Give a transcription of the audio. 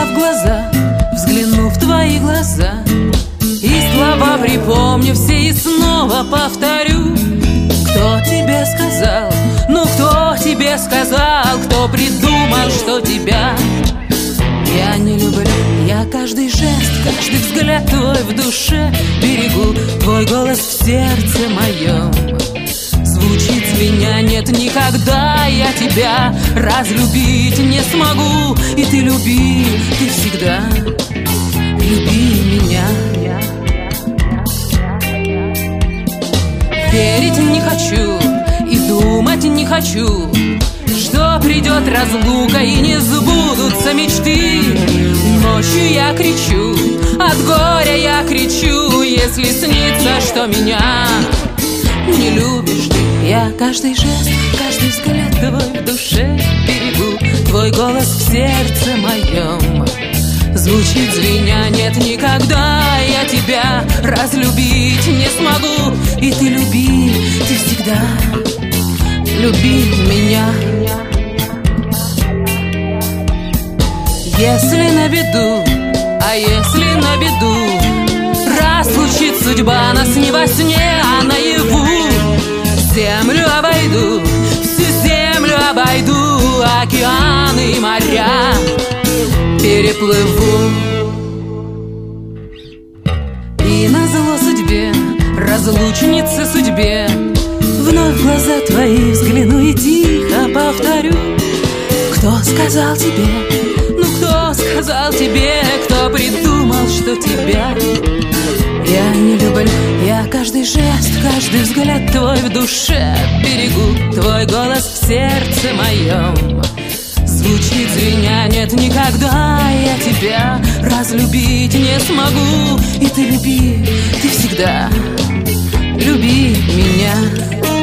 в глаза, взгляну в твои глаза, и слова припомню все и снова повторю. Кто тебе сказал, ну кто тебе сказал, кто придумал, что тебя я не люблю? Я каждый жест, каждый взгляд твой в душе берегу, твой голос в сердце моем звучит, звеня. Нет, никогда я тебя разлюбить не смогу. И ты люби, ты всегда люби меня. Верить не хочу и думать не хочу, что придет разлука и не сбудутся мечты. Ночью я кричу, от горя я кричу, если снится, что меня не любишь ты. Я каждый жест, каждый взгляд твой в душе берегу, твой голос в сердце моем звучит, звеня. Нет, никогда я тебя разлюбить не смогу. И ты люби, ты всегда люби меня. Если на беду, а если на беду разлучит судьба нас не во сне, а наяву, землю обойду, всю землю обойду, океаны и моря переплыву. И назло судьбе, разлучнице судьбе, вновь в глаза твои взгляну и тихо повторю. Кто сказал тебе, ну кто сказал тебе, кто придумал, что тебя я не люблю? Я каждый жест, каждый взгляд твой в душе берегу, твой голос в сердце моем звучит, звеня. Нет, никогда я тебя разлюбить не смогу. И ты люби, ты всегда люби меня.